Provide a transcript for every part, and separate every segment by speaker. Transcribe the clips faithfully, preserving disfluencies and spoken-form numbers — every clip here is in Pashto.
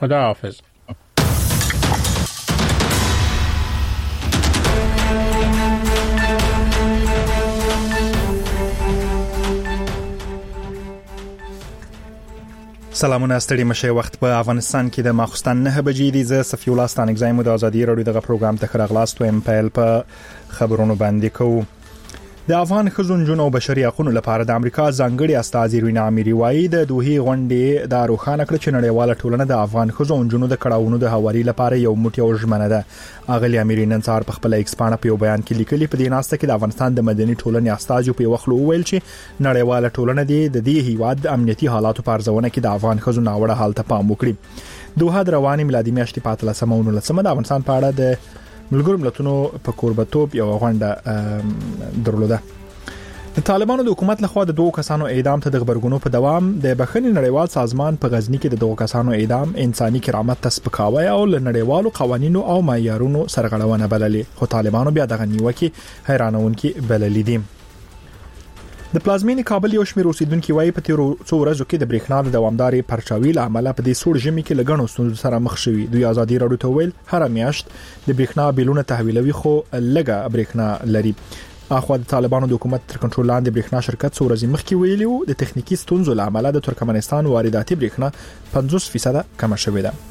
Speaker 1: خدا حافظ.
Speaker 2: سلامونه ستړي مشه. وخت په افغانستان کې د ماخستان نه بجې دي. زه صفي الله ستانګزایم د ازادي رادیو دغه پروګرام ته خراغلاست ویم. پیل په خبرونو باندې کوو. د افغان ښځو نجونو او بشري حقوقو لپاره د امریکا ځانګړي استازي رینا اميري وايي د دوه غونډې د روښانه کړ چې نړیواله ټولنه د افغان ښځو او نجونو د کړهونو د هواري لپاره یو موټی او ژمنه ده. اغلی اميري نن سهار په خپل ایکس باندې په بیان کې لیکلي په دې ناسته کې د افغانستان د مدني ټولنې استازي په وخت وویل چې نړیواله ټولنه د دې هیواد د امنیتي حالاتو په ارزونه کې د افغان ښځو ناوړه حالت ته پام وکړي. دوه د رواني میلادي میاشتې په اتلسمه او نولسمه د افغانستان په اړه د ملګرو ملتونو په کوربتوب یو غونډه درلوده. د طالبانو د حکومت لخوا د دوه کسانو اعدام ته د خبرګونو په دوام د بخښنې نړیوال سازمان په غزنی کې د دوه کسانو اعدام انساني کرامت ته سپکاوی او ل نړیوالو قوانینو او معیارونو سرغړونه بللې. خو طالبانو بیا دغه نیوکه حیرانونکي بللې دي. د پلازمینې کابل یو شمېر اوسیدونکو وايي په تیرو څو ورځو کې د برېښنا د دوامداري پرچاوي له امله په دې سوړ ژمي کې لګڼو ستونزو سره مخ شوي. دوی ازادي رادیو ته ویل هر میاشت د برېښنا بیلونه تحویلوي خو لګه برېښنا لري. اخو د طالبانو د حکومت تر کنټرول لاندې برېښنا شرکت څو ورځې مخکې ویلیو د تخنیکی ستونزو له امله د ترکمنستان وارداتي برېښنا پنځوس فیصد کم شوې ده.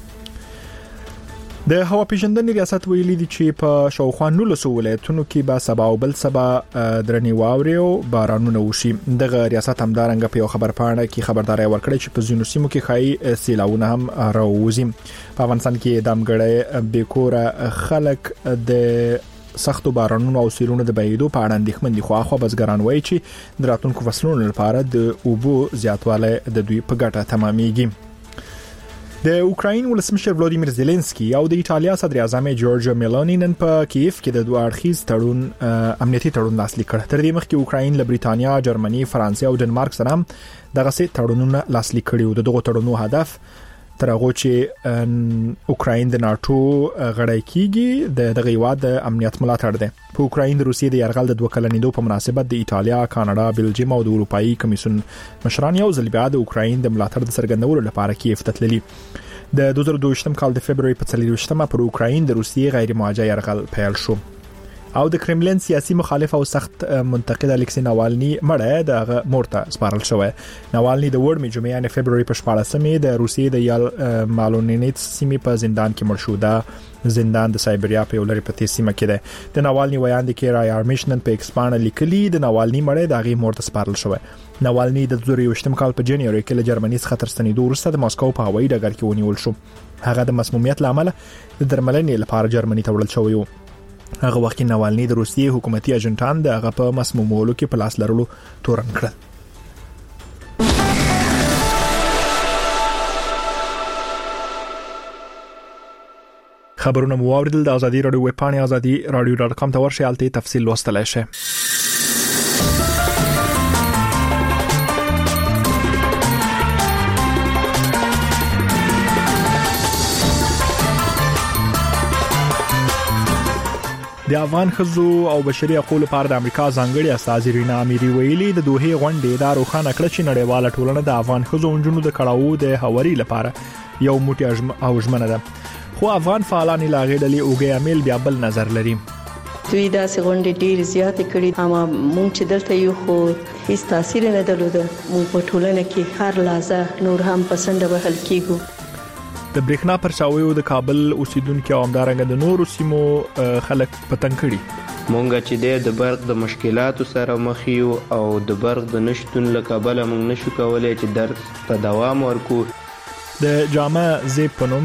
Speaker 2: د هوا پیژندنې ریاست ویلي دي چې په شاوخوا نولسو ولایتونو کې به سبا او بل سبا درنې واوري او بارانونه وشي. دغه ریاست همدارنګه په خبر پاڼه کې خبرداري ورکړې چې په ځینو سیمو کې خای سیلاونه هم راوځي. په افغانستان کې دامګړې بیکوره خلک د سختو بارانونو او سیلونو د بهیدو په اړه اندېښمن دي. خو اخو بزګران وایي چې د راتلونکو فصلونو لپاره د اوبو زیاتوالی د دوی په ګټه تمامېږي. د اوکراین ولسمشر ولادیمیر زيلنسکي او د ایتالیا صدر اعظم جورجا میلونی نن په کیف کې د دوه اړخیز تړون امنیتي تړون لاسلیک کړ. تر دې مخکې اوکراین له بریتانیا، جرمني، فرانسې او ډنمارک سره دغه سه تړونونه لاسلیک کړي وو. دغه تړونونو هدف تر هغه چې اوکراین د ناتو غړی کیږي د دغه هیواد د امنیت ملاتړ ده. په اوکراین د روسیې د یرغل د دوه کلنیدو په مناسبت د ایتالیا، کاناډا، بلجیم او د اروپאי کمیسیون مشران یو ځل بیا د اوکراین د ملاتړ د څرګندولو لپاره کیف ته تللي. د دوه زره دوه کال د فبرवरी په څلورویشتمه پر اوکراین د روسیې غیر موجه یرغل پیل شو. او د کرملین سیاسي مخالف او سخت منتقد الکسی ناوالني مړه د مورته سپارل شوی. ناوالني د وړ می جمعې نه فبرवरी په شپاړسمه د روسیې د یال مالونینټ سیمې په زندان کې مړ شو. دا زندان د سایبریا په ولر په سیمه کې ده. د ناوالني ویاند کې رای آرمیشنن په ایکسپان لیکلي د ناوالني مړه د غي مورته سپارل شوی. ناوالني د دوه زره یوویشتم کال په جنوري کې له جرمني څخه تر ستنېدو وروسته د ماسکو په هوایي ډګر کې ونیول شو. هغه د مسمومیت لامل د درملنې لپاره جرمني ته وړل شوی و. هغه وخت ناوالني د روسیې حکومتي اجنټان د هغه په مسمومولو کې په لاس لرلو تورن کړل. خبرونه مو اوریدل. د ازادي رادیو ویب پاڼه ازادي رادیو ډاټ کام ته ورشئ. الته تفصیل لوستلای شئ. د افغان ښځو او بشري حقوقو لپاره د امریکا ځانګړي استازي رینا اميري ویلي د دوه غونډې د روښانه کړ چې نړیواله ټولنه د افغان ښځو او نجونو د کړهو د هواري لپاره یو موټی او ژمنه ده. خو افغان فعالان لا غېډلې اوګې عامل بیا بل نظر لري.
Speaker 3: دوی دا څنګه ډیر زیات کړي اما مونږ چې دلته یو خو هیڅ تاثیر نه درلود. مونږ په ټولنه کې هر لحظه نور هم پسند وهل کیږو.
Speaker 2: د برېښنا پرچاویو د کابل اوسیدونکو او همدارنګه د نورو سیمو خلک پتنګ کړي.
Speaker 4: مونږ چې د برق د مشکلاتو سره مخ یو او د برق د نشټون له کابل مونږ نشو کولای چې درس ته دوام ورکو.
Speaker 2: د جامع زیب پنوم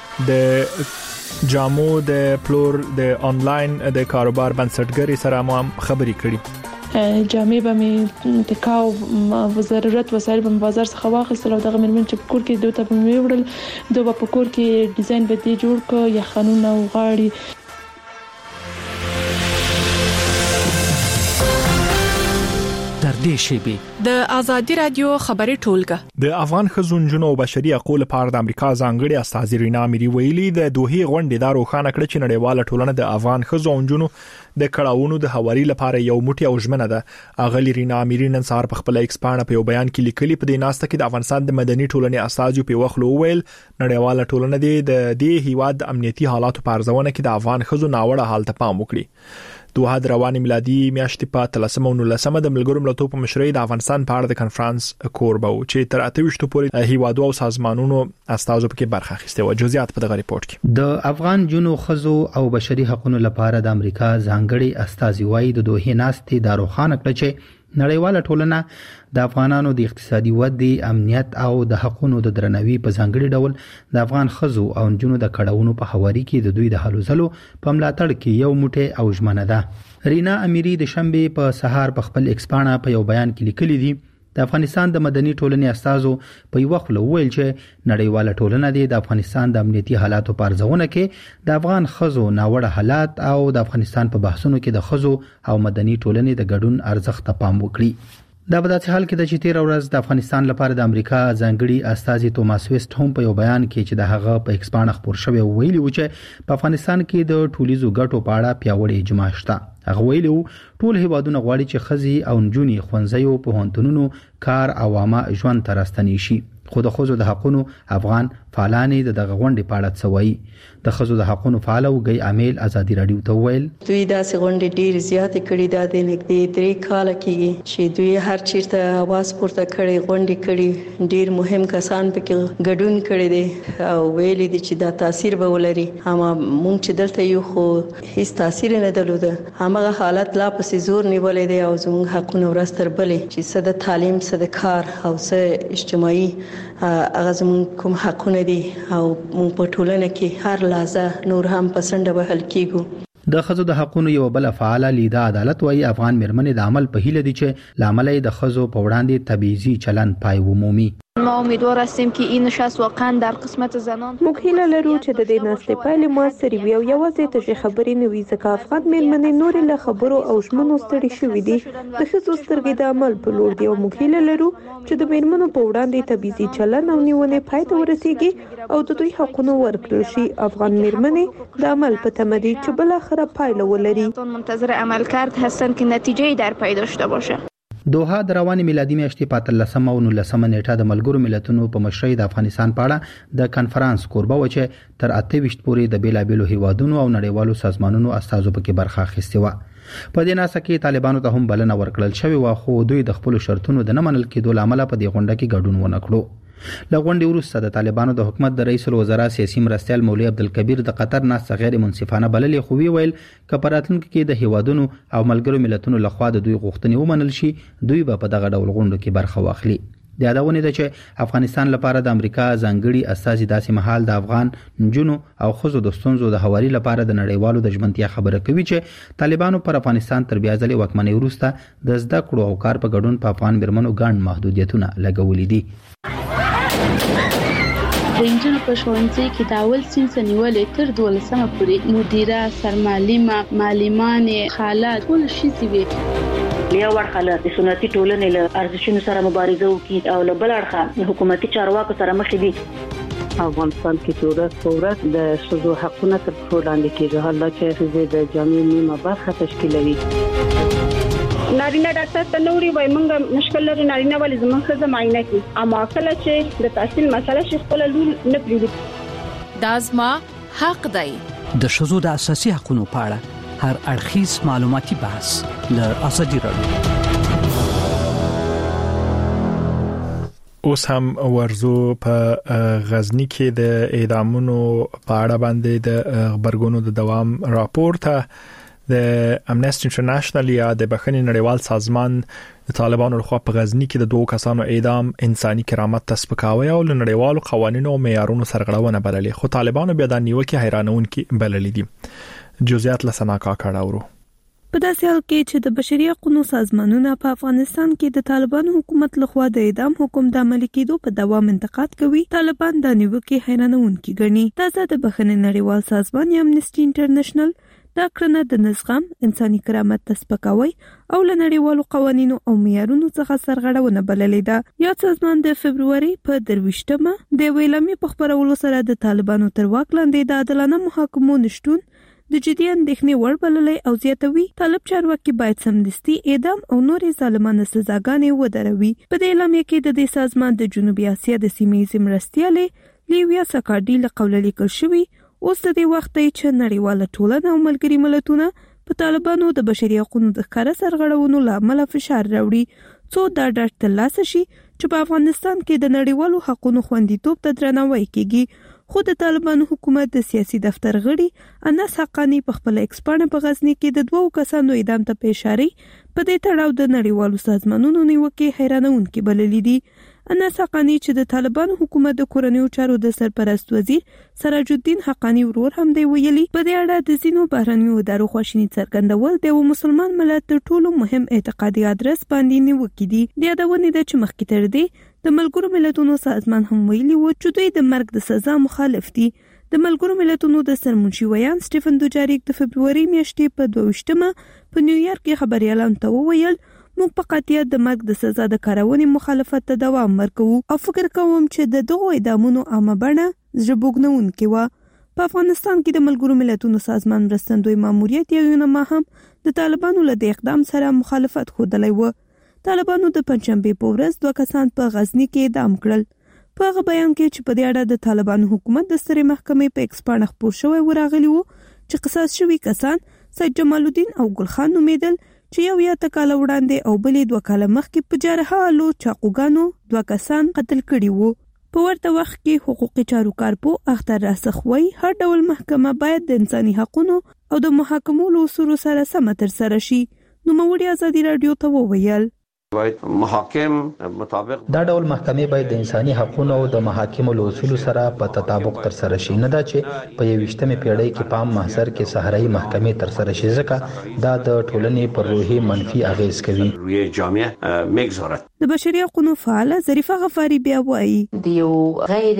Speaker 2: د جامو د پلور د آنلاین د کاروبار بنسټګری سره مو خبري کړي.
Speaker 5: جامې به می تکاو ضرورت وسایل په بازار څخه واخیستل او دغه مرمن چې کور کې دوه ته می وړل دوه په کور کې ډیزاین به دی جوړ ک یا خانونه او غاړي.
Speaker 6: در
Speaker 1: نږدې شي.
Speaker 6: د ازادي رادیو خبري ټولګه
Speaker 2: د افغان خزونجونو او بشري حقوقو لپاره د امریکا ځانګړي استاذ رینا اميري ویلي د دوه غونډې دارو خانه کړ چې نړیواله ټولنه د افغان خزونجونو د کړهونو د حواري لپاره یو موټي او ژمنه ده. اغلی رینا اميري نن سهار په خپل ایکس پاڼه په یو بیان کې لیکلي په دې ناسته کې د افغانستان د مدني ټولنې استاذ په وخلو ویل نړیواله ټولنه د دې هیواد امنیتي حالاتو په ارزونه کې د افغان خزو ناوړه حالت ته پام وکړي. دوه د رواني میلادي میاشتې په تلسمه او نلسمه د ملګرو ملتونو په مشرۍ د افغانستان په اړه د کانفرنس کوربه و چې تر اته ویشت پورې هیوادو او سازمانونو استازو پکې برخه اخیسته و. جزئیات په دغه ریپورت کې
Speaker 7: د افغان جنو خزو او بشري حقوقو لپاره د امریکا ځانګړي استازي وایي د دوه ناستې داروخانه کړ چې نړیواله ټولنه د افغانانو د اقتصادي ودې، امنیت او د حقوقو د درناوي په ځانګړي ډول د افغان خزو او جنو د کړهونو په حواري کې د دوی د حلو ځلو په ملاتړ کې یو موټی او ژمنه ده. رینا اميري د شنبه په سهار په خپل ایکس پاڼه په یو بیان کې لیکلي دي د افغانستان د مدني ټولنې استازو په یو وخت ویل چې نړیواله ټولنه د افغانستان د امنیتي حالاتو په ارزونه کې د افغان خزو ناوړه حالات او د افغانستان په بحثونو کې د خزو او مدني ټولنې د ګډون ارزښت ته پام وکړي. دا په داسې حال کې د چې تیر ورځ د افغانستان لپاره د امریکا ځانګړي استازي توماس ویسټ هم په یو بیان کې چې د هغه په ایکس پاڼه خبر شوی ویلي و چې په افغانستان کې د ټولیزو ګټو په اړه پیاوړی اجماع شته. هغه ویلي ټول هیوادونه غواړي چې خزي او نجونې ښوونځیو په هنتونونو کار او عامه ژوند ته راستنې شي. خو د خزو د حقوقو افغان فعالانې د دغه غونډې په اړه څه وایي. د خزو د حقوقو فعال او غي امیل ازادي رادیو ته ویل
Speaker 3: دوی داسې غونډې ډېر زیات کړي دا د نږدې درې کال کې چې دوی هر چیرته आवाज پورته کړي غونډې کړي ډېر مهم کسان پکې ګډون کړي دي او ویل دي چې دا تاثیر به ولري. اما مونږ چې دلته یو خو هیڅ تاثیر نه درلوده. هغه حالت لا پسې زور نیولې دي او زموږ حقونه ورستر بلې چې څه د تعلیم څه د کار او څه اجتماعي هغه زموږ کوم حقونه دي او مونږ په ټولنه کې هر لازه نور هم پسنده وهل کیږو.
Speaker 7: د خزو د حقوقو یو بل فعال لیدا عدالت وایي افغان مرمنې د عمل په هیله دي چې لامل د خزو په وړاندې تبعیضي چلن پای ومومي.
Speaker 8: ما امیدوار هستیم که این نشست واقعا در قسمت زنان
Speaker 9: موږ هیله لرو چې د دې ناستې پایلې موثرې وي او یوازې تشې خبرې نه وي ځکه افغان مېرمنې نورې له خبرو او ژمنو ستړي شوي دي. د ښځو سترګې د عمل په لور دي او موږ هیله لرو چې د مېرمنو په وړاندې تبعیضي چلن او نیونې پای ته ورسیږي او د دوی حقونه ورکړل شي. افغان مېرمنې د عمل په تمه دي چې بالاخره پایله ولري.
Speaker 8: منتظر عملکرد هستند که نتیجه‌ای در پی داشته باشه.
Speaker 7: دوحه د رواني میلادي میاشتې په اتلسمه او نولسمه نیټه د ملګرو ملتونو په مشرۍ د افغانستان په اړه د کانفرنس کوربه و چې تر اته ویشت پورې د بیلابیلو هیوادونو او نړیوالو سازمانونو استازو پکې برخه اخیستې و. په دې ناسه کې طالبانو ته هم بلنه ورکړل شوې و خو دوی د خپل شرطونو د نه منل کېدو لامل په دې غونډه کې ګډون ونه کړو. لغونډې وروسته د طالبانو د حکومت د رئیس الوزرا سیاسي مرستیال مولوی عبدالکبیر د قطر ناسه غیر منصفانه بللې خو وی ویل ک په راتلونکي کې د هیوادونو او ملګرو ملتونو لخوا د دوی غوښتنې ومنل شي دوی به په دغه ډول غونډو کې برخه واخلي. د یادونه ده چې افغانستان لپاره د امریکا ځانګړي استازي داسې مهال د افغان نجونو او خزو د ستونزو د حواري لپاره د نړیوالو د ژمنتیا خبره کوي چې طالبانو پر افغانستان تر بیا ځلې واکمنۍ وروسته د زده کړو او کار په ګډون په افغان مرمنو ګڼ محدودیتونه لګولې دي.
Speaker 10: د انجنونو په ښوونځي کې د اول صنف نیولې تر دولسمه پورې مدیره، سرمعلمه، معلمانې، خاله ټول شي وي.
Speaker 11: یو ورخه له سنتي ټولنې له ارزښتونو سره مبارزه وکړي او له بل اړخه حکومتي چارواکو سره مخ دي.
Speaker 12: افغانستان کې چې ورځ په ورځ د ښځو حقونه تر پښو لاندې کېږي. حالا چې ښځې د جامعې نیمه برخه تشکیلوي.
Speaker 13: نارینه ډاکټر ته نوري وای مونږ مشکل لري نارینه ولې زموږ ښځه معاینه کوي اما کله چې د تحصیل مسله شي خپل لول نه پریږدي.
Speaker 6: دا زما حق دی.
Speaker 1: د ښځو د اساسي حقوقو په اړه هر اړخیز معلوماتي بحث له ازادي رادیو.
Speaker 2: اوس هم ورزو په غزنی کې د اعدامونو په اړه باندې د خبرګونو د دوام راپور ته د امنیسټي انټرنیشنل یا د بخښنې نړیوال سازمان د طالبانو لخوا په غزنی کې د دوه کسانو اعدام انساني کرامت ته سپکاوی او له نړیوالو قوانینو او معیارونو سرغړونه بللې خو طالبانو بیا د نیوکه حیرانونکي بللې دي. جزئیات لسنا کا کړهورو.
Speaker 9: په داسې حال کې چې د بشري حقوقو سازمانونه په افغانستان کې د طالبانو حکومت لخوا د اعدام حکم د عملي کېدو په دوام انتقاد کوي طالبان د نیوکه حیرانونکي ګڼي. تازه د بخښنې نړیوال سازمان یا امنیسټي انټرنیشنل دا کړنه د نظام، انساني کرامت ته سپکاوی او له نړیوالو قوانینو او معیارونو څخه سرغړونه بللې ده. یاد سازمان د فبروري په درویشتمه د ویلامي په خبرولو سره د طالبانو تر واک لاندې د عادلانه محاکمو نشټون د جدي اندېښنې وړ بللی او زیاتوي طالب چارواکي باید سمدستي اعدام او نورې ظالمانه سزاګانې ودروي. په دې اعلامیه کې د دې سازمان د جنوبي اسیا د سیمې ییزې مرستیالې لیویا سکاډي له قوله لیکل شوي اوس د دې وخت دی چې نړیواله ټولنه او ملګري ملتونه په طالبانو د بشري حقوقو د ښکاره سرغړونو له امله فشار راوړي څو دا ډاډ ترلاسه شي چې په افغانستان کې د نړیوالو حقوقو خوندیتوب ته درناوی کیږي. خو د طالبانو حکومت د سیاسي دفتر غړي انس حقانی په خپل ایکس پاڼه په غزنی کې د دوو کسانو اعدام ته اشاره په دې تړاو د نړیوالو سازمانونو نیوکې حیرانونکې بللې دي. انس حقانی چې د طالبانو حکومت د کورنیو چارو د سرپرست وزیر سراج الدین حقانی ورور هم دی ویلي په دې اړه د ځینو بهرنیو ادارو خواشیني څرګندول د یو مسلمان ملت تر ټولو مهم اعتقادي ادرس باندې نیوکې دي. د یادونې ده چې مخکې تر دې د ملګرو ملتونو سازمان هم ویلي و چې دوی د مرګ د سزا مخالف دي. د ملګرو ملتونو د سرمنشي ویان سټیفن دوجاریک د فبروري میاشتې په دویشتمه په نیویارک کې خبريالانو ته وویل موږ په قطعیت د مرګ د سزا د کارونې مخالفت ته دوام ورکوو او فکر کوم چې د دغو اعدامونو عامه بڼه زړه بوږنونکې وه. په افغانستان کې د ملګرو ملتونو سازمان مرستندوی ماموریت یا یونما هم د طالبانو له دې اقدام سره مخالفت ښودلی و. طالبانو د پنځشنبې په ورځ دوه کسان په غزنی کې اعدام کړل. په هغه بیان کې چې په دې اړه د طالبانو حکومت د سترې محکمې په ایکس پاڼه خپور شوی وراغلی وو چې قصاص شوي کسان سید جمال الدین او ګلخان نومیدل چې یو یا تکاله وړاندې او بلې دوه کاله مخکې په جارحالو چاقوګانو دوه کسان قتل کړي وو. په ورته وخت کې حقوقي چارو کارپو اختر راسخوي هر ډول محکمه باید د انساني حقوقو او د محاکمو له اصولو سره سم ترسره شي. نو موري ازادي رادیو ته وویل
Speaker 14: باید محاکم مطابق
Speaker 7: دا ډول محکمې باید د انساني حقوقو او د محاکمو له اصولو سره په تطابق تر سره شي، نه دا چې په یویشتمې پیړۍ کې په عام محضر کې صحرایي محکمې تر سره شي، ځکه دا د ټولنې پر روحي منفي اغیز کوي.
Speaker 14: روی جامعه میگذارد.
Speaker 9: د بشري حقوقو فعال ظریفه غفاری بیا وایي
Speaker 15: د یو غیر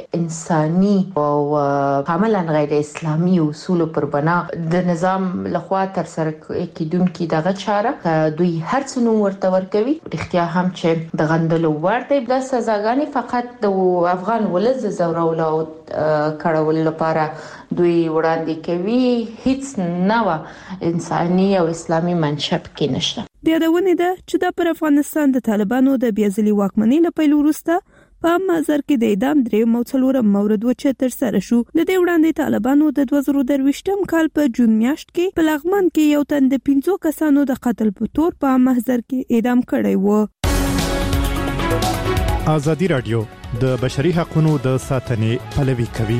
Speaker 15: انساني او کاملا غیر اسلامي اصول پر بنا د نظام لخوا تر سره کیدونکې دغه چاره دوی هر څه نوم ورته ورکوي. رښتیا هم چې د غندلو وړ دی. د سزاګانې فقط د افغان ولس د زورولو او کړولو لپاره دوی وړاندې کوي، هیڅ نه انساني او اسلامي منشأ کې نشته.
Speaker 9: د یادونې ده چې دا پر افغانستان د طالبانو د بیازلي واکمنۍ له پیل وروسته په مازر کې د اعدام درې او څلورم مورد و چې تر سره شو. د دې وړاندې طالبانو د دوه زره درویشتم کال په جون میاشت کې په لغمان کې یو تن د پنځو کسانو د قتل په تور په مازر کې اعدام کړی و.
Speaker 2: ازادي رادیو د بشري حقوقو د ساتنې پلوي کوي.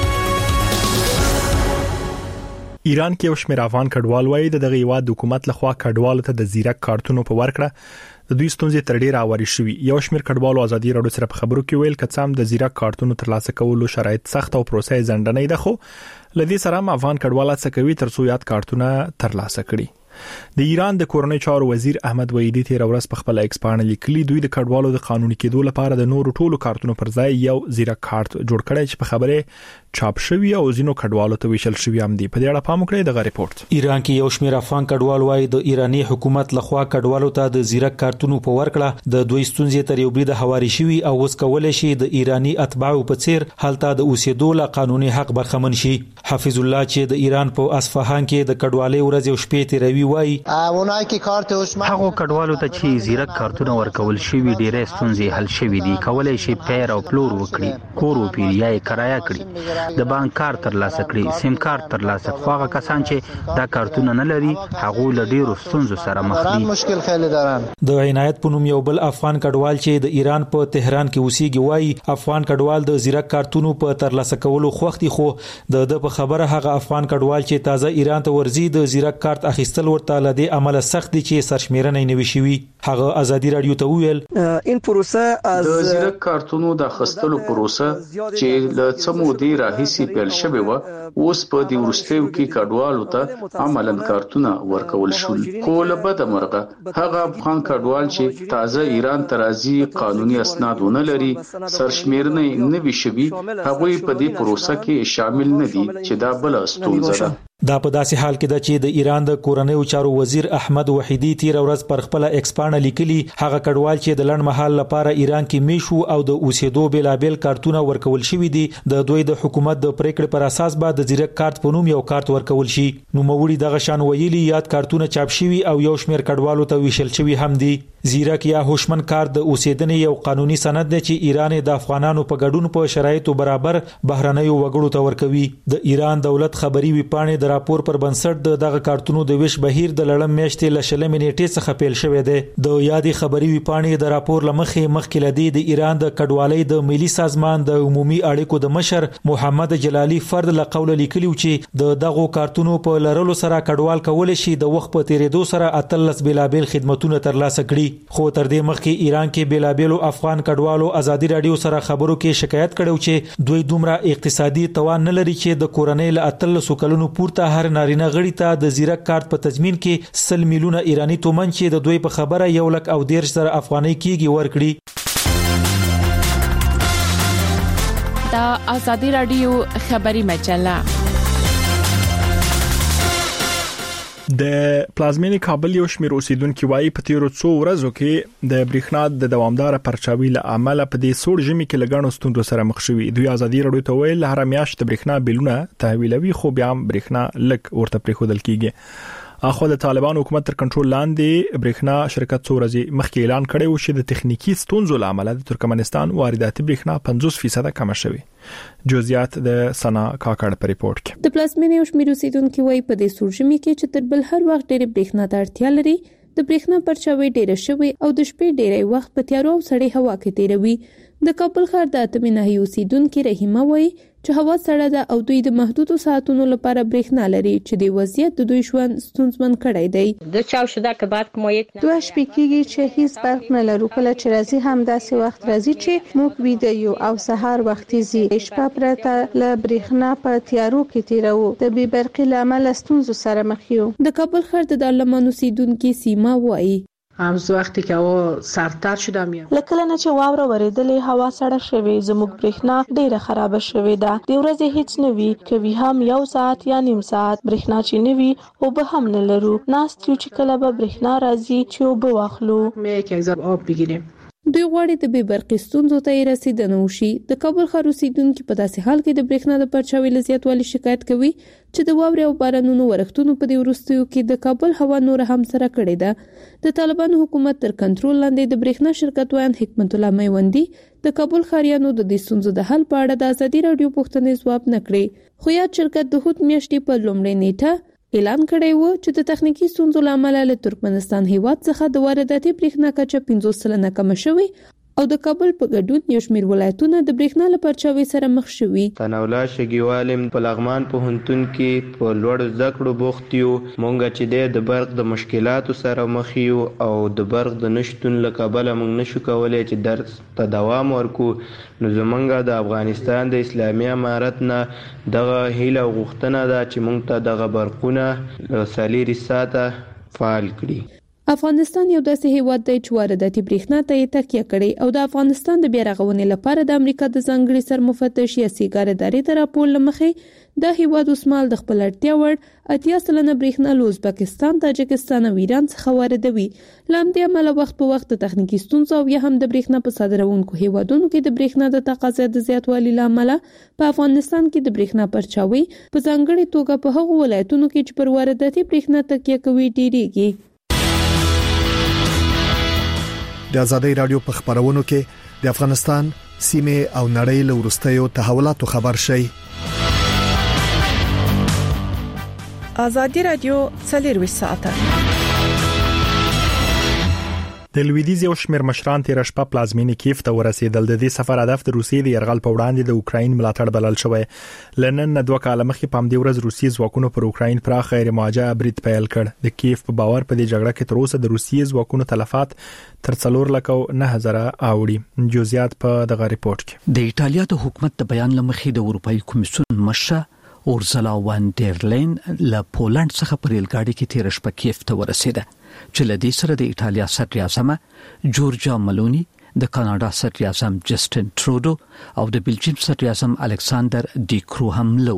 Speaker 2: ایران کې یو شمېر افغان کډوال وایي د دغه هیواد حکومت لخوا کډوالو ته د زیرک کارتونو په ورکړه د دوی ستونزې تر ډیره اوري شوې. یو شمېر کډوالو ازادي رادیو سره په خبرو کې ویل کڅام د زیرک کارتونو ترلاسه کولو شرایط سخت او پروسه ځنډنې ده، خو لدې سره هم افغان کډوال څه کوي تر څو یاد کارتونه ترلاسه کړي. د ایران د کورنۍ چارو وزیر احمد وحیدی تیر ورځ په خپل ایکس پاڼه لیکلي دوی د کډوالو د قانوني کېدو لپاره د نورو ټولو کارتونو پر ځای یو زیرک کارت جوړ کړی چې په خبره چاپ شوی او ځینو کډوالو ته ویشل شوی هم دی. په دې اړه پام وکړئ دغه ریپورت.
Speaker 16: ایران کې یو شمېر افغان کډوال وایي د ایرانی حکومت لخوا کډوالو ته د زیرک کارتونو په ورکړه د دوی ستونزې تر یو بریده هواري شوی او اوس کولای شي د ایرانی اتباعو په څیر هلته د اوسېدو له قانوني حق برخمن شي. حفیظ الله چې د ایران په اصفهان کې د کډوالۍ ورځ او شپې تیروي وایي
Speaker 7: هغه کډوالو ته چې زیرک کارتونه ورکول شوی ډېرې ستونزې حل شوې دي. کولای شي پیر او پلور وکړي، کور او پیریا یې کرایه کړي، د بانک کارت ترلاسه کړي، سیم کارت ترلاسه کړي. هغه کسان چې دا کارتونه نه لري هغه له ډېرو ستونزو سره مخ دي.
Speaker 16: مشکل خېل داران د عنایت په نوم یو بل افغان کډوال چې د ایران په تهران کې اوسېږي وایي افغان کډوال د زیرک کارتونو په ترلاسه کولو خوختي، خو د د په خبره هغه افغان کډوال چې تازه ایران ته ورځي د زیرک کارت اخیستل ورته لدی عمل سخت دي چې سرشمیرنه نه وي شوی. هغه ازادي رادیو ته ویل
Speaker 17: این پروسه از
Speaker 18: د زیرک کارتونو د خستلو پروسه چې له څمو دی راهیسي پیل شوی و اوس په دی ورستیو کې کډوالو ته عملاً کارتونه ورکول شول. خو له بده مرغه هغه افغان کډوال چې تازه ایران ته راځي قانوني اسناد ونه لري سرشمیرنه نه وي شوی هغه په دې پروسه کې شامل نه دي چې دا بل ستونزه ده.
Speaker 16: دا په داسې حال کې ده چې د ایران د کورنیو چارو وزیر احمد وحیدی تیر ورځ پر خپل ایکس پاڼه لیکلي هغه کډوال چې د لړن محل لپاره ایران کې میشو او د اوسېدو بلابل کارتونه ورکول شوی دي د دوی د حکومت د پریکړې پر اساس به د زیرک کارت په نوم یو کارت ورکول شي. نو موړي دغه شان ویلي یاد کارتونه چاپ شوی او یو شمېر کډوالو ته ویشل شوی هم دي. زیرک یا هوشمن کارت د اوسېدنې یو قانوني سند دی چې ایران د افغانانو په ګډون په شرایطو برابر بهرنیو وګړو ته ورکوي. د ایران دولت خبري ویپاڼې د راپور پر بنسټ د دغه کارتونو د ویش بهیر د لړم میاشتې ل شلمې نیټې څخه پیل شوې ده. د یادې خبري ویپاڼې د راپور لمخې مخکې لدی د ایران د کډوالۍ د ملي سازمان د عمومي اړیکو د مشر محمد جلالی فرد له قوله لیکلی چې د دغه کارتونو په لرلو سره کډوال کول شي د وخت په تیریدو سره اتلس بلابل خدماتونه ترلاسه کړي. خو تر دې مخکې ایران کې بلابلو افغان کډوالو ازادي رادیو سره خبرو کې شکایت کړو چې دوی دومره اقتصادي توان نه لري چې د کورنۍ له اتلس کلونو پورته هر نارینه غړي ته د زیرک کارت په تضمین کې سل میلیونه ایرانی تومن چې د دوی په خبره یو لک او دیرش زره افغانۍ کېږي ورکړي.
Speaker 6: دا ازادي رادیو خبري مجله
Speaker 2: د پلازمینې کابل یو شمېر اوسیدونکو وايي په تیرو څو ورځو کې د برېښنا د دوامدار پرچاوي له امله په دې سوړ ژمي کې لګڼو ستوندو سره مخ شوي. دوی ازادي رادیو ته ویل هر میاشت د برېښنا بلونه تحویلوي خو بیا هم برېښنا لک ورته پریښودل کیږي. اخو د طالبان حکومت تر کنټرول لاندې برېښنا شرکت څو ورځې مخکې اعلان کړی و چې د تخنیکی ستونزو لامل د ترکمنستان وارداتي برېښنا پنځوس فیصد کم شوی. جزئیات د سنا کاکړ په ریپورت کې.
Speaker 9: د پلازمینې او شمیرو سیدونکو وايي په دې سورجمي کې چې تر بل هر وخت ډېر برېښنا ته اړتیا لري. د برېښنا پرچاوي ډېر شوی او د شپې ډېرې وخت په تیارو او سړې هوا کې تیروي. د کابل ښار د اتمې ناحیې اوسیدونکو رحیمه وايي چې هوا سړه ده او دوی د محدودو ساعتونو لپاره برېښنا لري چې د وضعیت د دوی ژوند ستونزمن کړی دی.
Speaker 19: د چاو شده که بعد کوم یک
Speaker 9: دوه شپې کېږي چې هیڅ برق نه لرو. کله چې راځي هم داسې وخت راځي چې موږ ویده یو او سهار وختي زی شپه پرته له برېښنا په تیارو کې تیرو. د بې برقي له امله ستونزو سره مخ یو. د کابل ښار د دارالمان اوسیدونکو سیما وايي
Speaker 19: همز وقتی که هوا سردتر شده میاد
Speaker 5: لکه نه چې واوره ورېدلې هوا سړه شوي زموږ برېښنا ډیره خراب شوې ده. د ورځې هیڅ نه وی کوي هم یو ساعت یا نیم ساعت برېښنا چې نه وی او به هم نه لرو. ناست یو چې کله به برېښنا راځي چې او به واخلو
Speaker 19: مې یک ځل آب بگیریم.
Speaker 9: دوی غواړي د بې برقي ستونزو ته یې رسیدنه وشي. د کابل ښار اوسیدونکو په داسې حال کې د برېښنا د پرچاوي له زیاتوالي شکایت کوي چې د واورې او بارانونو ورښتونو په دې وروستیو کې د کابل هوا نور هم سره کړې ده. د طالبانو حکومت تر کنټرول لاندې د برېښنا شرکت وایي حکمت الله میوندي د کابل ښاریانو د دې ستونزو د حل په اړه د ازادي رادیو پوښتنې ځواب نه کړې. خو یا شرکت د هوت میاشتې په لومړۍ نیټه اعلان کړی و چې د تخنیکی ستونزو لامل له ترکمنستان هیواد څخه د وارداتي برېښنا کچه پنځوس سلنه کم شوې او د کابل په ګډون یو شمېر ولایتونه د برېښنا له پرچاوي سره مخ شوي.
Speaker 4: تناولا شګیوالم په لغمان په هنتون کې په لوړ زده کړو بوخت یو. مونږ چې د برق د مشکلاتو سره مخ یو او د برق د نشټون له کبله مونږ نشو کولای چې درس ته دوام ورکو. نو زمونږ د افغانستان د اسلامي امارت نه دغه هیله غوښتنه ده چې مونږ ته دغه برقونه سالیری ساته فعال کړي.
Speaker 9: افغانستان یو داسې هیواد دی چې وارداتي برېښنا ته یې تکیه کړې او د افغانستان د بیا رغونې لپاره د امریکا د ځانګړي سرمفتش یا سیګار ادارې د راپور له مخې د هیواد اوسمهال د خپل اړتیا وړ اتیا سلنه برېښنا له ازبکستان، تاجکستان او ایران څخه واردوي. له همدې امله وخت په وخت د تخنیکي ستونزو او یا هم د برېښنا په صادروونکو هیوادونو کې د برېښنا د تقاضا د زیاتوالي له امله په افغانستان کې د برېښنا پرچاوي په ځانګړي توګه په هغو ولایتونو کې چې پر وارداتي برېښنا تکیه کوي ډیریږي.
Speaker 20: د ازادي رادیو په خبرونو کې د افغانستان سیمه او نړۍ له وروستیو تحولاتو خبر شي.
Speaker 6: ازادي رادیو څلور ساعته
Speaker 2: د لویدیز یو شمېر مشران تیر شپه پلازمینې کیف ته ورسېدل. د دې سفر هدف د روسیې د یرغل په وړاندې د اوکراین ملاتړ بلل شوی. لنن دوه کاله مخکې په همدې ورځ روسي ځواکونو پر اوکراین پراخ غیر موجه برید پیل کړ. د کیف په باور په دې جګړه کې تر اوسه د روسي ځواکونو تلفات تر څلور لک او نه هزاره اوړي. جزئیات په دغه ریپورت کې.
Speaker 1: د ایټالیا د حکومت د بیان لمخې د اروپאי کمیسیون مشر اورزلا وان ډیر لین له پولند څخه په ریل ګاډي کې تیر شپه کیف ته ورسېده چې لدې سره د ایټالیا صدر اعظم جورجا ملونی، د کاناډا صدر اعظم جسټن ټرودو او د بلجیم صدر اعظم الکساندر ډی کرو هم لو.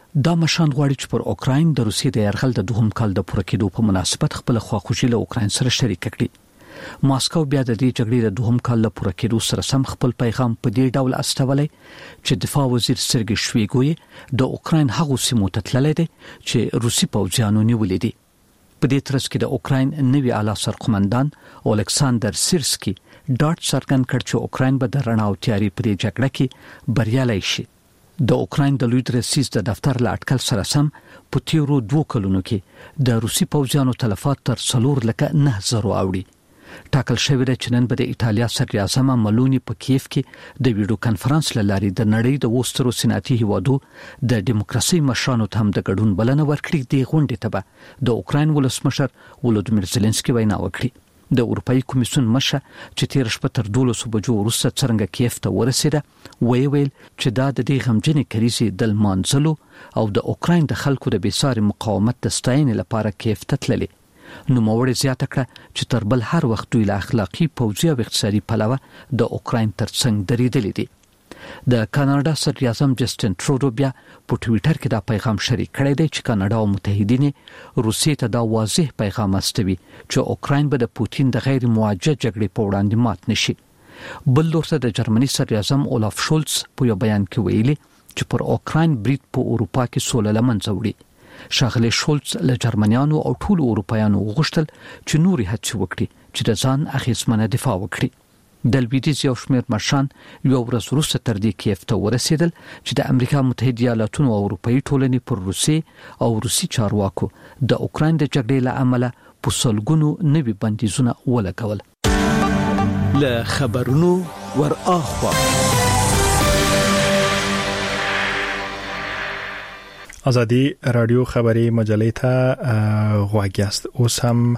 Speaker 1: دا مشان غواړي چې پر اوکراین د روسیې د يرغل د دوهم کال د پوره کېدو په مناسبت خپل خواخوږي له اوکراین سره شریک کړي. ماسکو بیا د دې جګړې د دوهم کال له پوره کېدو سره سم خپل پیغام په دې ډول استولای چې دفاع وزیر سرګي شویګوی د اوکراین هغو سیمو ته تللی دی چې روسي پوځیانو نیولې دي. په دې ترڅ کې د اوکراین نوی اعلی سرقمندان الیکساندر سیرسکي ډاټ څرګند کړ چې اوکراین به د رڼا او تیاري په دې جګړه کې بریالي شي. د اوکراین د لوی رئیس د دفتر له اټکل سره سم په تیرو دوه کلونو کې د روسي پوځیانو تلفات تر څلور لکه نه زرو اوړي. ټاکل شوی دی چې نن به د ایټالیا صدر اعظم ملونی په کیف کې د ویډیو کانفرنس لاري د نړۍ د وسترو سناتي هیوادو د دیموکراسي مشرانو ته هم د ګډون بلنه ورکړي. د غونډې ته به د اوکراین ولسمشر ولودمیر زيلنسکي وینا وکړي. د اروپאי کمیسیون مشه چې تیر شپه تر دولسو بجو وروسته څنګه کیف ته ورسېده وی ویل چې دا د دې غمجنې کریزې د منځلو او د اوکراین د خلکو د بیساري مقاومت د ستاینې لپاره کیف ته تللی. نو موړې زیاته کړه چې تر بل هر وخت دوی له اخلاقی پوځي او اقتصادي پلوه د اوکراین ترڅنګ درېدلې دي. د کاناډا صدر اعظم جسټین ټرودو بیا په ټوئیټر کې دا پیغام شریک کړی دی چې کاناډا او متحدین روسیې ته دا واضح پیغام استوي چې اوکراین به د پوتین د غیر موجه جګړې په وړاندې مات نشي. بل لورته د جرمني صدر اعظم اولاف شولز په یو بیان کې ویلي چې پر اوکراین برید په اروپا کې سوله لمنځه وړي. ښاغلی شولز له جرمنیانو او ټول اروپایانو وغوښتل چې نوري هڅې وکړي چې د ځان اخیستمنه دفاع وکړي. د لویدیځ یو شمېر مشران یو ورځ وروسته تر دې کیف ته ورسېدل چې د امریکا متحده ایالاتونو او اروپאי ټولنې پر روسي او روسي چارواکو د اوکراین د جګړې له امله په سلګونو نوي بندیزونه ولګول.
Speaker 21: له خبرونو ور اخوا
Speaker 2: ازادي رادیو خبری مجلې ته غواګیاست. اوس هم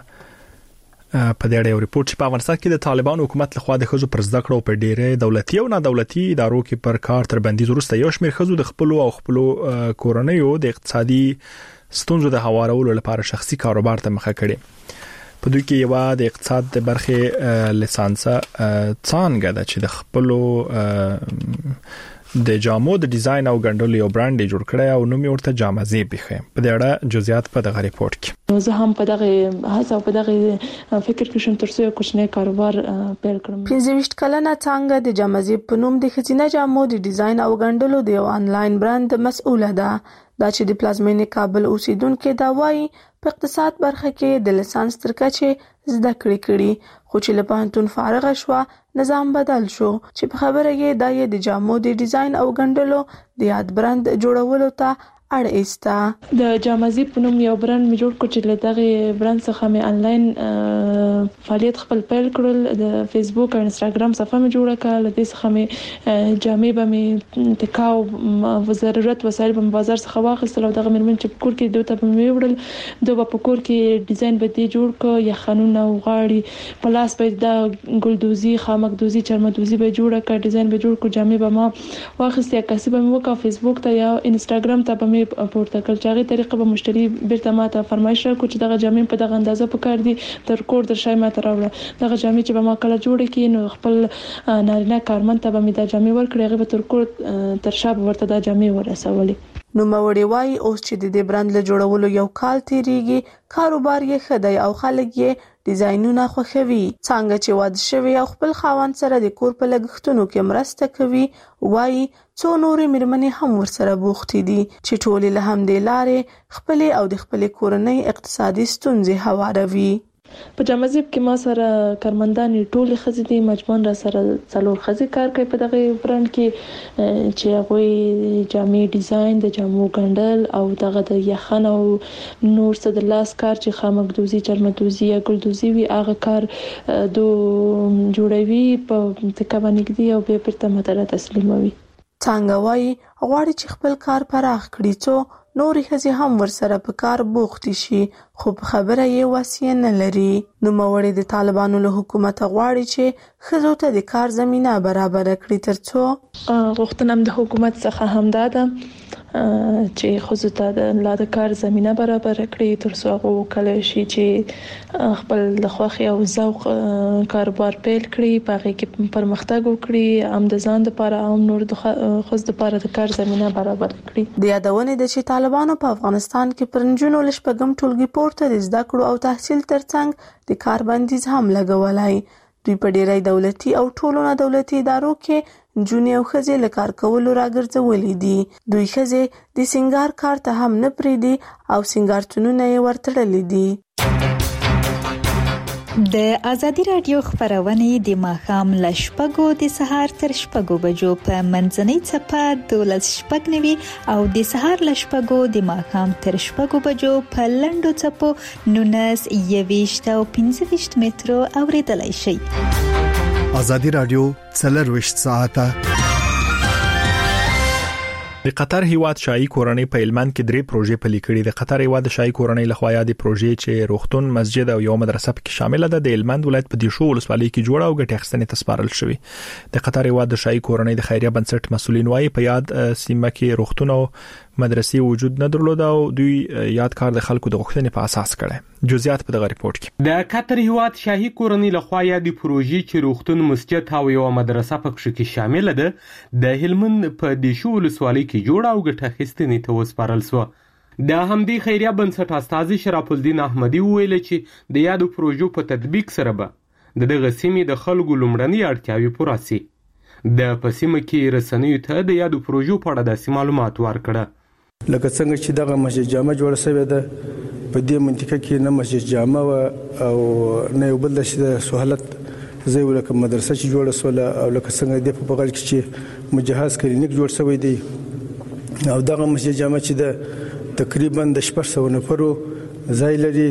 Speaker 2: په دې اړه یو ریپورت چې په افغانستان کې د طالبان حکومت لخوا د خزو پر زده کړو په ډیره دولتي او نه دولتي ادارو کې پر کار تر بندیز وروسته یو شمېر خزو د خپل او خپل کورنیو د اقتصادي ستونزو د هوارولو لپاره شخصي کاروبار ته مخه کړي. په دوی کې یو د اقتصاد د برخه لیسانس څنګه د چې د خپل د جامو د ډیزاین او ګڼډلو یو برانډ جوړ کړی او نوم یې ورته جامزي بخي. په دې اړه جزئیات په دغه ریپورت کې
Speaker 5: زه هم په دغه هڅه په دغه فکر کې شوم ترڅو یو کوچنی کاروبار پیل کړم. پنځه ویشت کلنه څنګه د جامزي په نوم د خزینه جامو د ډیزاین او ګڼډلو د یو انلاین برانډ مسؤله ده. دا چې د پلازمینې کابل اوسیدونکو دا وایي په اقتصاد برخه کې د لیسانس تر کچې زده کړې کړي خو چې له پوهنتون فارغ شوه نظام بدل شو چې په خبره کې د د جامو د ډیزاین او ګڼډلو د یاد برانډ جوړولو ته اړ ایستا. د جامزي په نوم یو برانډ می جوړ کړ چې له دغه برانډ څخه می انلاین فعالیت خپل پیل کړل. د فیسبوک او انستګرام صفحه می جوړه کړل. د دې څخه می جامې به می تکاو و ضرورت وسایل په بازار څخه واخیستل او دغه مرمن چې کور کې دوی ته می وړل دوی په کور کې ډیزاین به دې جوړ ک یا قانون او غاړي پلاس به د ګلدوزي خامکدوزي چرمدوزي به جوړه ک ډیزاین به جوړ ک جامې به ما واخیست یا کسب به وکا فیسبوک ته یا انستګرام ته به پورته کول چې هغه طریقه به مشتری بیرته ماته فرمایش راکړي چې دغه جامې په دغه اندازه پکار دي تر کور در شای ماته راوړه. دغه جامې چې به ما کله جوړ کړي نو خپل نارینه کارمند ته به می دا جامې ورکړي هغه به تر کور تر شاب ورته دا جامې ورسولې. نو موري وای اوس چې د دې برانډ له جوړولو یو کال تیریږي کاروبار یې خدای او خلک یې ډیزاینونه خوښوي. څنګه چې واده شوی او خپل خاوند سره د کور په لګښتونو کې مرسته کوي وای څو نورې مېرمنې هم ورسره بوختې دي چې ټولې له همدې لارې خپل او د خپل کورنۍ اقتصادي ستونزې هواروي. په جامزيب کې ما سره کارمندان ټول خزې دي مجموعاً را سره څلور خزې کار کوي په دغه برانډ کې چې هغه جامې ډیزاین د جامو ګڼډل او دغه د یخن او نور څه د لاس کار چې خامکدوزي چرمدوزي یا ګلدوزي وي هغه کار دو جوړوي په تکه باندې دی او به پرته ماته تسلیموي. څنګه وایي غواړي چې خپل کار پراخ کړي څو نورې ښځې هم ورسره په کار بوختې شي خو په خبره یې وسیه نه لري. نوموړې د طالبانو له حکومته غواړي چې ښځو ته د کار زمینه برابر کړي ترڅو غوښتنه د حکومت څخه همدا ده چې خو ته د لا د کار زمينه برابر کړي تر څو هغه کله شي چې خپل د خوخي او ذوق کاروبار پیل کړي پاره کې پرمختګ وکړي ام د ځان لپاره او نور د خص لپاره د کار زمينه برابر کړي.
Speaker 9: د یادونه د چې طالبانو په افغانستان کې پرنجونو لشپګم ټولګي پورته د زده کړو او تحصیل ترڅنګ د کار بندیز هم لګولای. دوی په ډیری دولتي او ټولو نه دولتي ادارو کې جونې او خزې له کار کولو راګرځولې دي. دوی خزې د سنگار کار ته هم نه پریدي او سنگارتونونه یې ورتړلې دي.
Speaker 3: د ازادي رادیو خبرونه د ماخام لشپګو د سهار تر شپګو بجو په منځنۍ چپه دولس شپږ نوي او د سهار لشپګو د ماخام تر شپګو بجو په لندو چپو نونس یويشت او پنځه ویشت مترو اوریدلای شي.
Speaker 20: ازادي رادیو څلرويشت ساعته.
Speaker 2: د قطر هیواد شاهي کورنۍ په هلمند کې درې پروژې پلي کړې. د قطر هیواد شاهي کورنۍ لخوا یادې پروژې چې روغتون، مسجد او یو مدرسه پکې شامل ده د هلمند ولایت په دیشو ولسوالۍ کې جوړه او ګټه اخیستنې ته سپارل شوې. د قطر هیواد شاهي کورنۍ د خیریه بنسټ مسولین وايي په یاد سیمه کې روغتون او مدرسې وجود نه درلود او دوی یاد کار د خلکو د غوښتنې په اساس کړي. جزئیات په دغه ریپورت کې.
Speaker 22: د قطر هیواد شاهي کورنۍ لخوا یادې پروژې چې روغتون، مسجد او یو مدرسه پکې کې شامل ده د هلمند په دیشو ولسوالۍ کې جوړه او ګټه اخیستنې ته وسپارل شو. د همدې خیریه بنسټ استاذ شرف الدین احمدی ویل چې د یادو پروژو په تطبیق سره به د دغه سیمې د خلکو لومړنۍ اړتیاوې پوره شي. د پسیمه کې رسنیو ته د یادو پروژو په اړه داسې معلومات ورکړه.
Speaker 23: لکه څنګه چې دغه مسجد جامع جوړه شوې ده په دې منطقه کې نه مسجد جامع او نه یو بل د سہولت زي ولکه مدرسه چې جوړه سوله او لکه څنګه د په بغل کې چې مجهز کلینیک جوړ شوی دی او دغه مسجد جامع چې د تقریبا د شپږ سوه نفرو ځای لري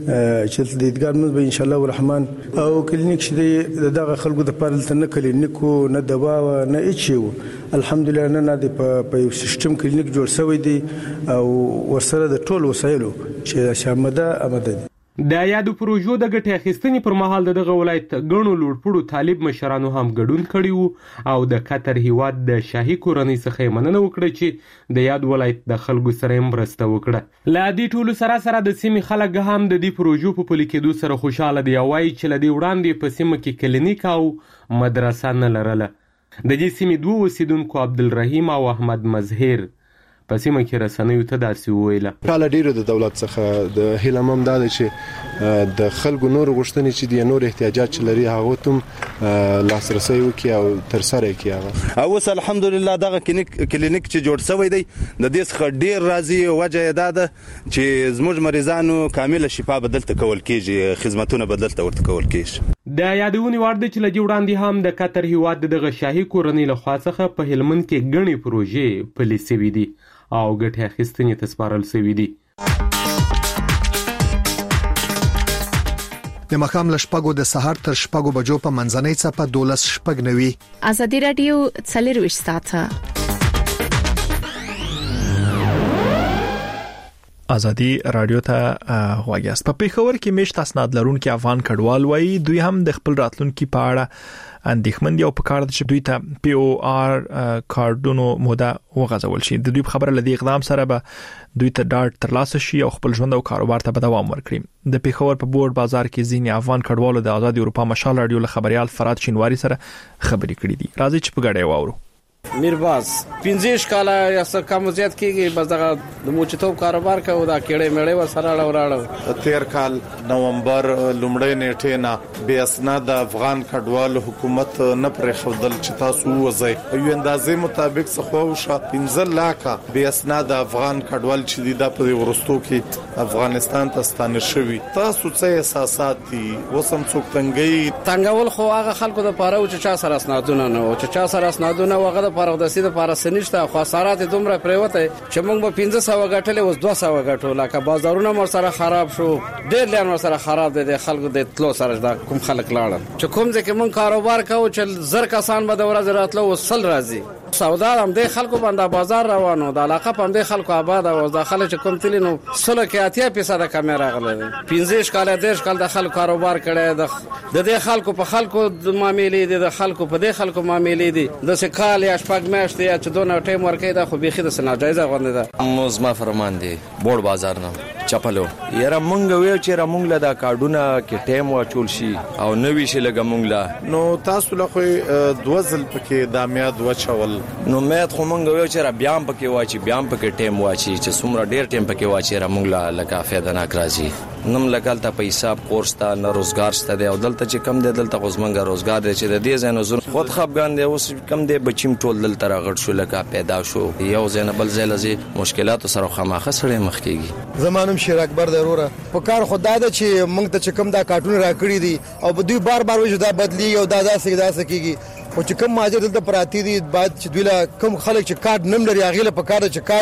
Speaker 23: چې د دیدګار موږ به ان شاء الله الرحمن او کلینیک چې دغه خلکو د پاره نه کلینیکو نه دوا نه هیڅ الحمدلله نه د په یو سیستم کلینیک جوړ شوی دی او ورسره د ټولو وسایلو چې شامله آماده دي.
Speaker 22: د یادو پروژو د ګټې اخیستنې پر مهال د دغه ولایت غنو لوړپوړو طالب مشرانو هم ګډون کړی وو او د قطر هیواد د شاهي کورنۍ څخه مننه وکړه چې د یاد ولایت د خلکو سره مرسته وکړه. لا دې ټولو سره سره د سیمې خلک هم د دې پروژو په پلي کېدو سره خوشاله دي او وايي چې لدی وړاندې په سیمه کې کلینیک او مدرسه نه لرله. د دې سیمې دوه اوسیدونکو عبدالرحیم او احمد مظهر په سیمه کې رسنیو ته داسې وویل.
Speaker 24: کله ډیرو د دولت څخه د هیلمم دا چې د خلکو نور غوښتنې چې د نور احتیاجات چې لري هغه ته لاسرسي وکړي او تر سره کړي.
Speaker 25: او اوس الحمدلله دغه کلینیک چې جوړ شوی دی د دې څخه ډیر راضي وجه دا ده چې زموږ مریضانو کامله شفا بدلته کول کیږي، خدماتونه بدلته ورته کول کیږي.
Speaker 22: د یادونې وړ ده چې لدی وړاندې هم د قطر هیواد دغه شاهي کورنۍ له خوا څخه په هلمند کې غني پروژې پلي شوې دي او ګټه اخیستنې ته سپارل شوې دي.
Speaker 20: د مخام لشپګو د سهار تر شپګو بجو په منځنۍ چپه دولس شپږ نوي.
Speaker 6: ازادي رادیو څلرويشت ساعته.
Speaker 2: ازادي رادیو ته غواګاست. په پیښور کې میشت اسناد لرونکي افغان کډوال وایي دوی هم د خپل راتلونکي په اړه اندېښمن دي او په کار دي چې دوی ته پی او آر کارډونو موده وغځول شي. د دوی په خبره لدی اقدام سره به دوی ته ډاډ ترلاسه شي او خپل ژوند او کاروبار ته به دوام ورکړي. د پیښور په بورډ بازار کې ځینې افغان کډوالو د آزاد اروپا مشال رادیو له خبريال فراد شینواری سره خبرې کړې دي. راځي چې په ګډه واورو.
Speaker 26: میرباز پنځه کاله یا څه کم زیات کېږي بس دغه د موچتوب کاروبار کوي دا کېړې مېړې وسره راوړل.
Speaker 27: تیر کال نومبر لومړۍ نیټه نه بیا اسناد افغان کډوال حکومت نه پرې خودل چې تاسو وځي یو اندازې مطابق څخه وشه پنځه لاکه بیا اسناد افغان کډوال چې د په ورستو کې افغانستان ته ستانه شوی. تاسو څه احساسات دي وسم څوک تنګي
Speaker 26: تنګول خو هغه خلکو د پاره چې چا سره اسنادونه نه او چې چا سره اسنادونه وغه پاره د سیده پاره سنشته خو سارات دومره پریوته چې موږ به پنځه سوه غټلې اوس دوه سوه غټو لکه بازارونه مر سره خراب شو ډېر لان مر سره خراب دي د خلکو د تلو سره د کوم خلک لاړل چې کوم ځکه موږ کاروبار کوو چې زر کسان به د ورځ راتلو وسل راځي سودا هم د خلکو باندې بازار روانو د علاقه په دې خلکو آباد او د خلک کوم تلینو سل کې اتیا فیصد کیمرا غلې پنځه کال دیش کال د خلکو کاروبار کړي د دې خلکو په خلکو د معاملې دي د خلکو په دې خلکو معاملې دي د سکال یا شپږ میاشتې یا چې دونه ټیم ورکې دا خو بيخي د سناجایزه غونډه ده
Speaker 8: موزما فرمان دي بوړ بازار نه چپلو یاره مونږ ویو چې را مونږ له دا کارډونه کې ټیم واچول شي او نوې شي لګه مونږ لا
Speaker 27: نو تاسو له خو دوزل پکې د میاد وچول
Speaker 8: نو مې خو مونږ ویو چې را بیا پکې واچي بیا پکې ټیم واچي چې څومره ډیر ټیم پکې واچي را مونږ لا لکه فایده نه راځي نم لکال ته پیسې کورس ته نه روزګار ست دی او دلته چې کم دی دلته غوښمنګ روزګار دی چې د دې زنه زون خود خپګان دی اوس کم دی بچیم ټول دلته راغړ شو لکه پیدا شو یو زنه بل زلزي مشکلات سره خامخه سره مخ کیږي
Speaker 10: زمانم شیر اکبر ضروره په کار خدای ته چې موږ ته چې کم دا کارټون راکړي دي او په دوی بار بار وځي دا بدلی او دا داسې داسې کیږي او چې کم ماجر دلته پراتی دي بعد چې دوی لا کم خلک چې کارت نم لري اغه له په کار چې